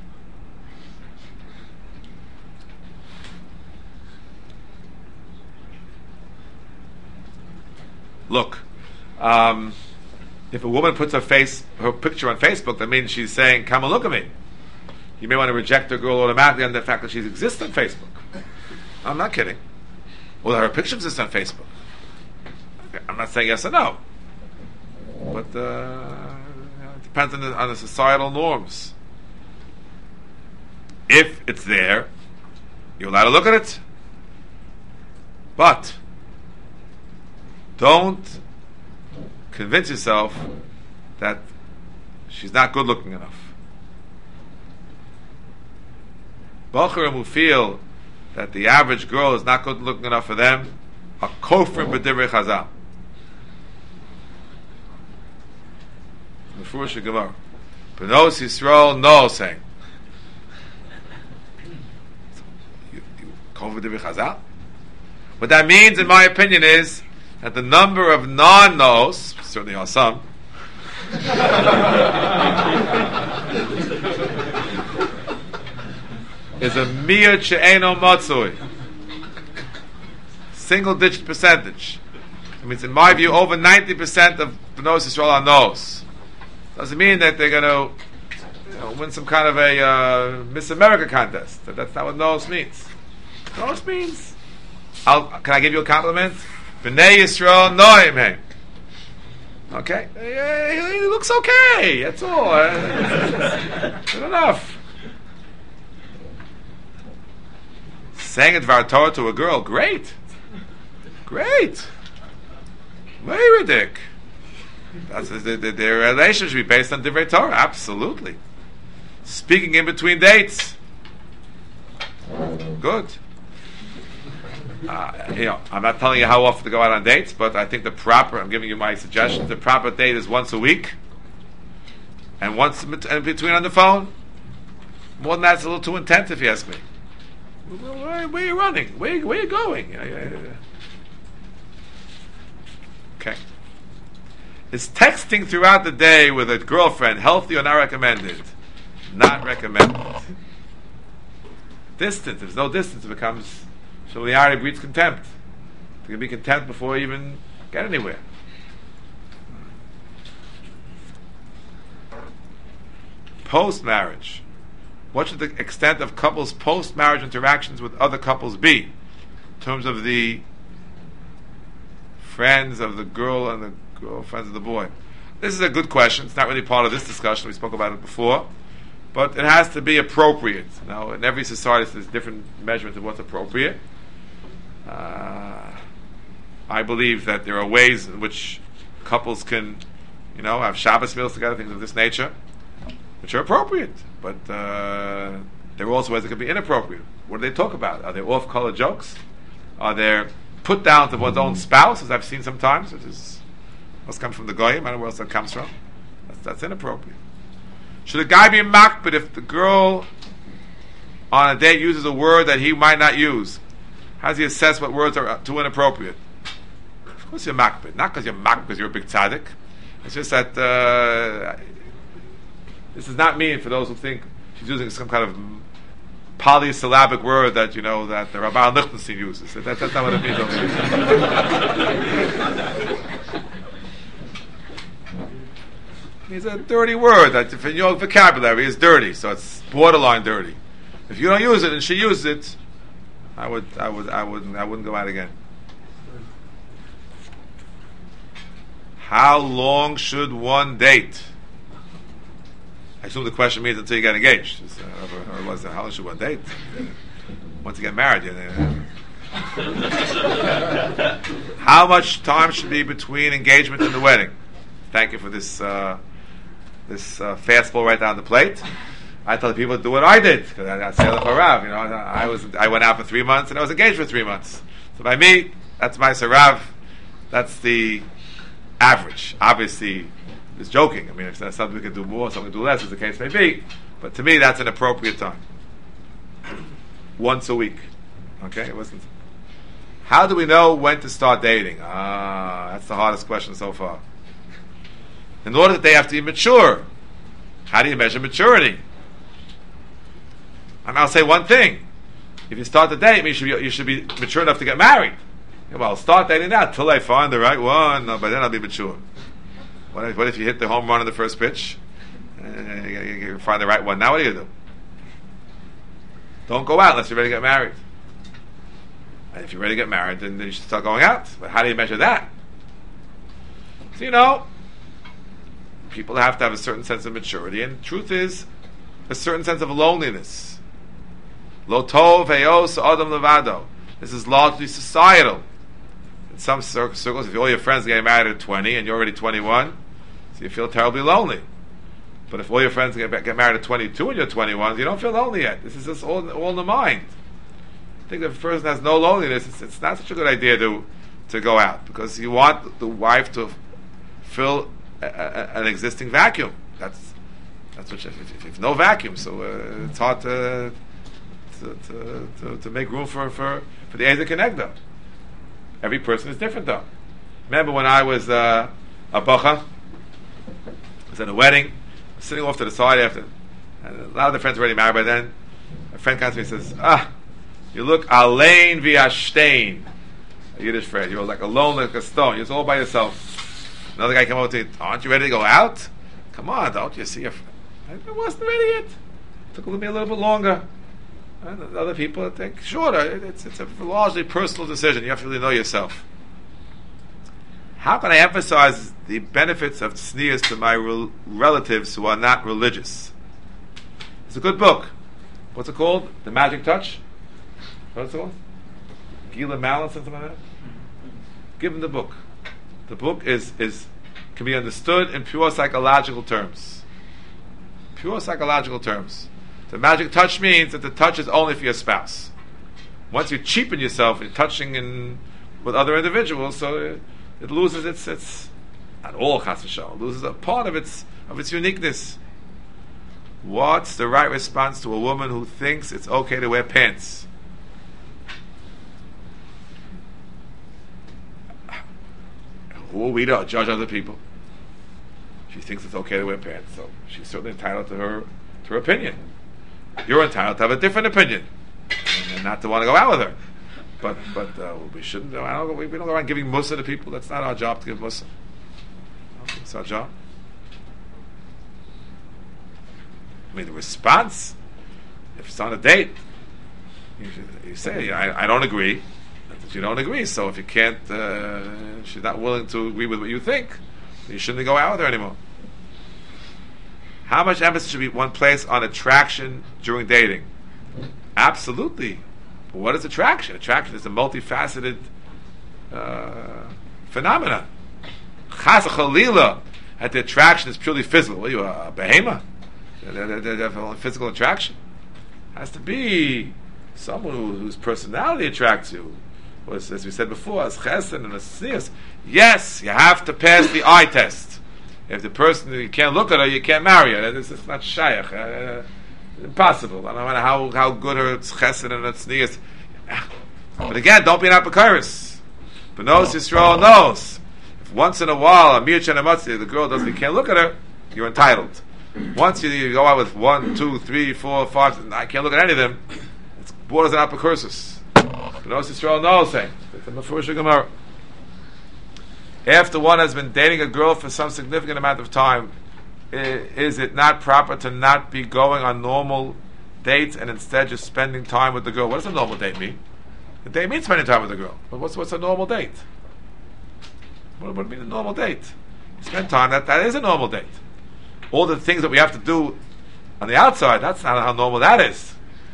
Look, um, if a woman puts her face, her picture on Facebook, that means she's saying, "Come and look at me." You may want to reject a girl automatically on the fact that she exists on Facebook. I'm not kidding. Well, her picture exists on Facebook. Okay, I'm not saying yes or no, but uh, it depends on the, on the societal norms. If it's there, you're allowed to look at it, but don't convince yourself that she's not good looking enough. Bachurim who feel that the average girl is not good looking enough for them are kofrim b'divrei Chazal. Mefurish Gemara. B'nos Yisrael no saying. You, you kofrim b'divrei Chazal? What that means, in my opinion, is that the number of non-nos, certainly are some, is a mere she'eno matzui, single digit percentage. It means, in my view, over ninety percent of B'nos Yisrael are nos. Doesn't mean that they're going to, you know, win some kind of a uh, Miss America contest. That's not what nos means. Nos means, I'll, can I give you a compliment? B'nei Yisrael noim hey. Okay, he, he looks okay. That's all. Good enough. Saying a Dvar Torah to a girl, great, great, very ridiculous. That's the, the, their relationship should be based on Divrei Torah. Absolutely. Speaking in between dates, good. Uh, you know, I'm not telling you how often to go out on dates, but I think the proper, I'm giving you my suggestions, the proper date is once a week, and once in between on the phone. More than that's a little too intense, if you ask me. Where, where are you running? Where, where are you going? Okay. Is texting throughout the day with a girlfriend healthy or not recommended? Not recommended. Distance. If there's no distance, it becomes familiarity breeds contempt. You can be content before you even get anywhere. Post-marriage. What should the extent of couples' post-marriage interactions with other couples be? In terms of the friends of the girl and the girlfriends of the boy. This is a good question. It's not really part of this discussion. We spoke about it before. But it has to be appropriate. Now, in every society, there's different measurements of what's appropriate. Uh, I believe that there are ways in which couples can, you know, have Shabbos meals together, things of this nature, which are appropriate. But uh, there are also ways that can be inappropriate. What do they talk about? Are they off-color jokes? Are there put-downs of one's own spouse, as I've seen sometimes, which is Must come from the goyim. I don't know where else that comes from. That's, that's inappropriate. Should a guy be makbid if the girl on a date uses a word that he might not use? How does he assess what words are too inappropriate? Of course you're makbid. Not because you're makbid because you're a big tzaddik. It's just that uh, this does not mean, for those who think she's using some kind of polysyllabic word that, you know, that the Rabbi Lichtenstein uses. That, that's not what it means. It means a dirty word that in your vocabulary is dirty, so it's borderline dirty. If you don't use it and she uses it, I would, I would, I wouldn't, I wouldn't go out again. How long should one date? I assume the question means until you get engaged. Uh, or was it, how long should one date? Once you get married, you know. How much time should be between engagement and the wedding? Thank you for this uh, this uh, fastball right down the plate. I tell the people to do what I did. Because I got Selah Harav. You know, I was I went out for three months and I was engaged for three months. So by me, that's my Sarav. That's the average. Obviously, it's joking. I mean, if there's something we can do more, something we can do less, as the case may be. But to me, that's an appropriate time. Once a week. Okay? It wasn't. How do we know when to start dating? Ah, that's the hardest question so far. In order that they have to be mature. How do you measure maturity? And I'll say one thing. If you start the date, you should be, you should be mature enough to get married. Yeah, well, start dating now till I find the right one. No, but then I'll be mature. What if, what if you hit the home run on the first pitch? And you, you, you find the right one. Now what are you going to do? Don't go out unless you're ready to get married. And if you're ready to get married, then, then you should start going out. But how do you measure that? So, you know, people have to have a certain sense of maturity. And the truth is, a certain sense of loneliness. Lo tov heyos adam levado. This is largely societal. In some circles, if all your friends get married at twenty and you're already twenty-one, so you feel terribly lonely. But if all your friends get, get married at twenty-two and you're twenty-one, you don't feel lonely yet. This is just all, all in the mind. I think if a person has no loneliness, it's, it's not such a good idea to to go out, because you want the wife to fill a, a, an existing vacuum. That's that's what you, if, if, if no vacuum, so uh, it's hard to to, to to to make room for for for the Eizer Kenegda. Every person is different, though. Remember when I was uh, a bacha, I was at a wedding, sitting off to the side after, and a lot of the friends were already married by then. A friend comes to me and says, "Ah, you look alein v'ashtein." A Yiddish phrase. You're like alone like a stone. You're all by yourself. Another guy came over to me, "Aren't you ready to go out? Come on, don't you see your friend?" I wasn't ready yet. It took me a little bit longer. And other people think shorter. It's, it's a largely personal decision. You have to really know yourself. How can I emphasize the benefits of tznius to my rel- relatives who are not religious? It's a good book. What's it called? The Magic Touch? What's it called? Gila Malin, something like that? Give them the book. The book is, is can be understood in pure psychological terms. Pure psychological terms. The magic touch means that the touch is only for your spouse. Once you cheapen yourself in touching in, with other individuals, so it, it loses its, its not all chas v'shalom, loses a part of its of its uniqueness. What's the right response to a woman who thinks it's okay to wear pants? Who are we to judge other people? She thinks it's okay to wear pants, so she's certainly entitled to her to her opinion. You're entitled to have a different opinion and not to want to go out with her. But but uh, we shouldn't. I don't, we, we don't go around giving mussar to people. That's not our job to give mussar. It's our job. I mean, the response, if it's on a date, you, should, you say, I, I don't agree. That you don't agree. So if you can't, uh, she's not willing to agree with what you think, you shouldn't go out with her anymore. How much emphasis should be one place on attraction during dating? Absolutely. But what is attraction? Attraction is a multifaceted uh, phenomenon. Chas chalila, at the attraction is purely physical. What are you, a behemoth? They have only physical attraction. It has to be someone who, whose personality attracts you. was, as we said before, as chesed and as tznius. Yes, you have to pass the eye test. If the person, you can't look at her, you can't marry her. It's, it's not shaykh. Uh, impossible. No matter how, how good her chesed and her tznius. But again, don't be an apokyrus. But knows Yisrael knows. If once in a while, a mirch and a matzi, the girl doesn't, you can't look at her, you're entitled. Once you, you go out with one, two, three, four, five, I can't look at any of them, it's borders an apokyrus. But knows Yisrael knows, saying, it's a Mefurish Gemara. After one has been dating a girl for some significant amount of time, is it not proper to not be going on normal dates and instead just spending time with the girl? What does a normal date mean? A date means spending time with the girl. But what's what's a normal date? What would be a normal date? You spend time, that, that is a normal date. All the things that we have to do on the outside, that's not how normal that is.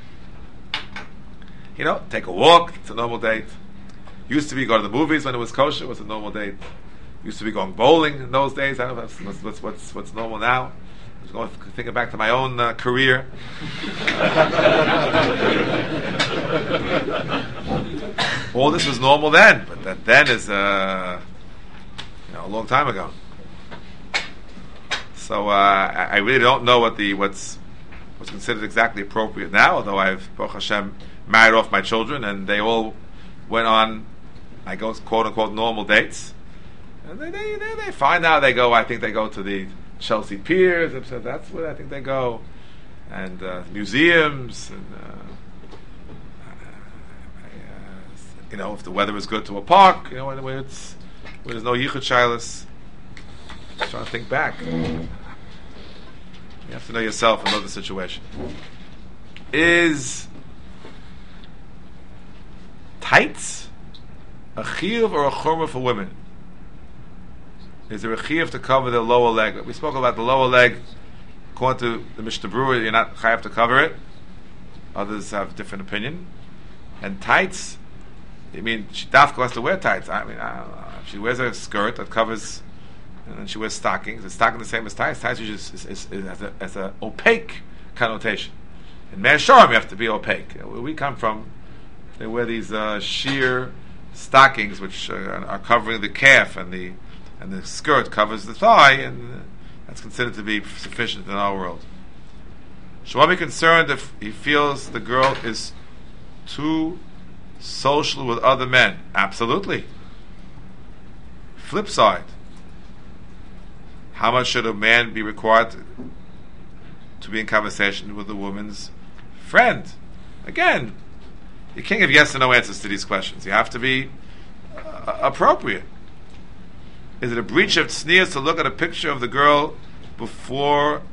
You know, take a walk, it's a normal date. Used to be go to the movies when it was kosher, it was a normal date. Used to be going bowling in those days. I don't know what's, what's, what's, what's normal now. I was going thinking back to my own uh, career. All this was normal then, but that then is uh, you know, a long time ago. So uh, I, I really don't know what the what's what's considered exactly appropriate now. Although I've, Baruch Hashem, married off my children, and they all went on, I go quote unquote normal dates. And they, they, they, they find out they go, I think they go to the Chelsea Piers, so that's where I think they go, and uh, museums, and uh, uh, you know, if the weather is good, to a park, you know, where it's where there's no yichud shilas. Trying to think back. You have to know yourself and know the situation. Is tights a chiyuv or a churma for women? Is there a chiyuv to cover the lower leg? We spoke about the lower leg. According to the Mishnah Berurah, you're not chayav to cover it. Others have a different opinion. And tights, I mean, she dafka has to wear tights. I mean, I don't know. If she wears a skirt that covers, and then she wears stockings. Is stocking the same as tights? Tights usually is, is, is, is as a as a opaque connotation. In Mei Shorim, you have to be opaque. Where we come from, they wear these uh, sheer stockings which uh, are covering the calf, and the and the skirt covers the thigh, and uh, that's considered to be sufficient in our world. Should one be concerned if he feels the girl is too social with other men? Absolutely. Flip side, how much should a man be required to, to be in conversation with a woman's friend? Again, you can't give yes or no answers to these questions. You have to be uh, appropriate. Is it a breach of tznius to look at a picture of the girl before,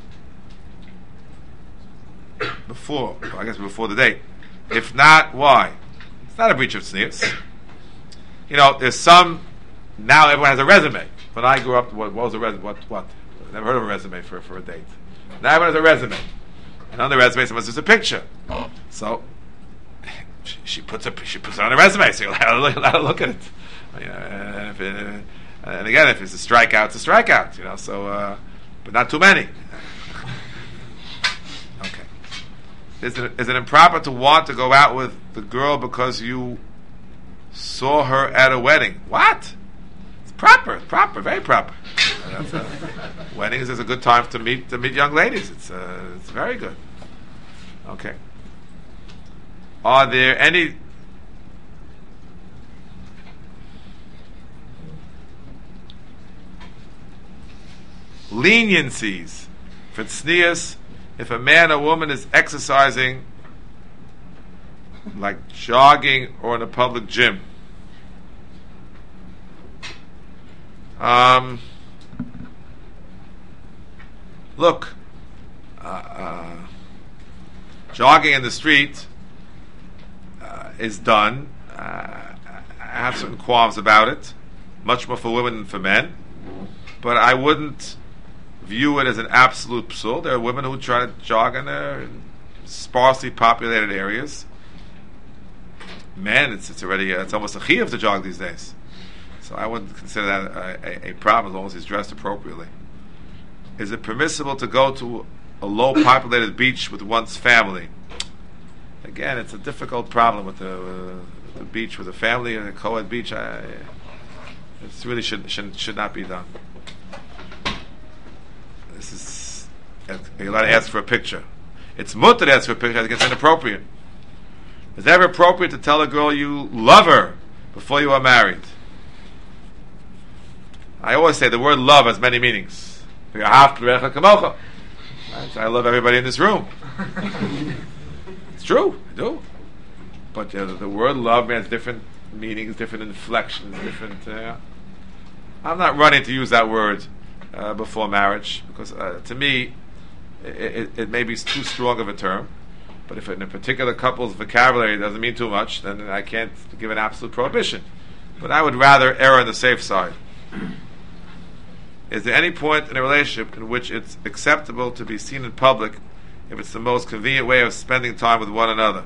before, I guess before the date? If not, why? It's not a breach of tznius. You know, there's some, now everyone has a resume. When I grew up, what, what was a resume? What, what? Never heard of a resume for, for a date. Now everyone has a resume. And on the resume, someone says a picture. So, she, she puts a, she puts it on the resume, so you'll have to look, look at it. You know, and if it, And again, if it's a strikeout, it's a strikeout, you know. So, uh, but not too many. Okay. Is it is it improper to want to go out with the girl because you saw her at a wedding? What? It's proper. It's proper. Very proper. That's a, weddings is a good time to meet to meet young ladies. It's uh, it's very good. Okay. Are there any leniencies for tznius if a man or woman is exercising, like jogging or in a public gym? Um, look, uh, uh, jogging in the street uh, is done. Uh, I have certain qualms about it, much more for women than for men, but I wouldn't view it as an absolute psul. There are women who try to jog in their sparsely populated areas. Men, it's it's already uh, it's almost a chiyuv to jog these days. So I wouldn't consider that a, a, a problem as long as he's dressed appropriately. Is it permissible to go to a low populated beach with one's family? Again, it's a difficult problem with the, uh, the beach with a family and a co-ed beach. I, it really should, should should not be done. This is you're allowed to ask for a picture. It's mutter to ask for a picture. I think it's inappropriate. Is it ever appropriate to tell a girl you love her before you are married? I always say the word love has many meanings. I love everybody in this room. It's true, I do. But uh, the word love has different meanings, different inflections, different... Uh, I'm not running to use that word uh, before marriage, because uh, to me, it, it, it may be too strong of a term. But if in a particular couple's vocabulary it doesn't mean too much, then I can't give an absolute prohibition. But I would rather err on the safe side. Is there any point in a relationship in which it's acceptable to be seen in public if it's the most convenient way of spending time with one another?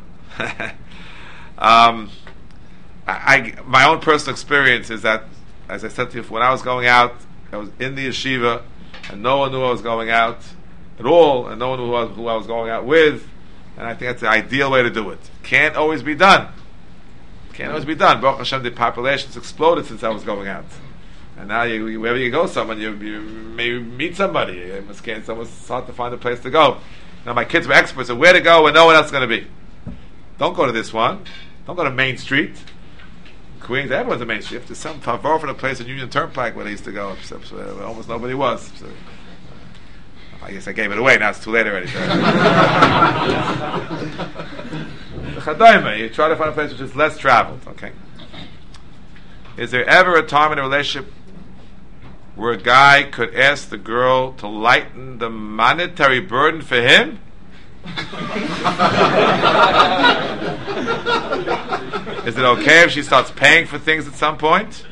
um, I, I, my own personal experience is that, as I said to you, when I was going out, I was in the yeshiva, and no one knew I was going out at all, and no one knew who I was, who I was going out with, and I think that's the ideal way to do it. Can't always be done. Can't always be done. Baruch Hashem, the population's exploded since I was going out. And now, you, wherever you go, someone you, you may meet somebody. You must can't. Someone's hard to find a place to go. Now, my kids were experts on where to go when no one else is going to be. Don't go to this one. Don't go to Main Street. Queens, everyone's on Main Street. There's some far from a place in Union Turnpike where they used to go, except where almost nobody was. So, I guess I gave it away. Now it's too late already. You try to find a place which is less traveled. Okay. Is there ever a time in a relationship where a guy could ask the girl to lighten the monetary burden for him? Is it okay if she starts paying for things at some point?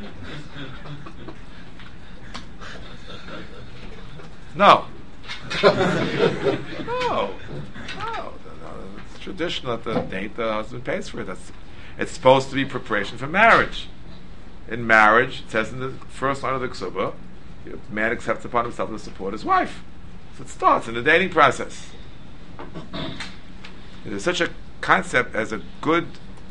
No. No. No. No. It's traditional that the date the husband pays for it. That's, it's supposed to be preparation for marriage. In marriage, it says in the first line of the Ksubah, the man accepts upon himself to support his wife. So it starts in the dating process. There's such a concept as a good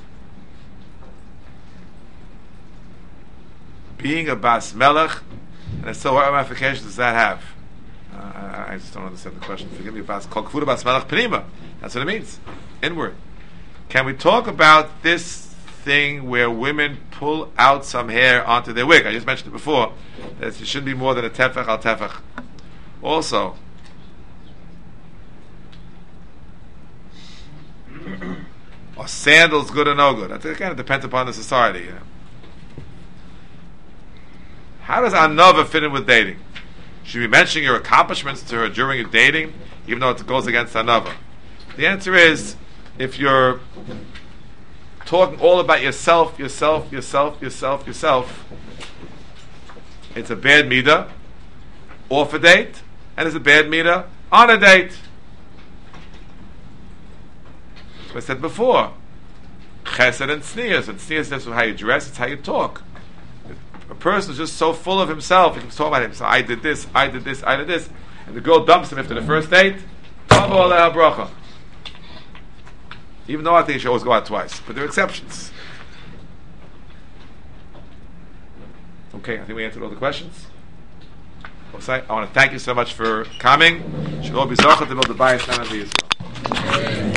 being a bas melech, and so what ramifications does that have? Uh, I just don't understand the question. Forgive me, bas kol kvuda bas melech prima. That's what it means. Inward. Can we talk about this thing where women pull out some hair onto their wig? I just mentioned it before. That it shouldn't be more than a tefach al tefach. Also, are sandals good or no good? That again, it depends upon the society. You know. How does anova fit in with dating? Should we be mentioning your accomplishments to her during your dating, even though it goes against anova? The answer is, if you're talking all about yourself, yourself, yourself, yourself, yourself, it's a bad midah off a date, and it's a bad midah on a date. As I said before, chesed and tznius, and tznius is how you dress, it's how you talk. A person is just so full of himself, he can talk about him, so I did this, I did this, I did this, and the girl dumps him after the first date, tavo aleha bracha. Even though I think you should always go out twice. But there are exceptions. Okay, I think we answered all the questions. I want to thank you so much for coming. Should all be zochah to build the bayis and Israel.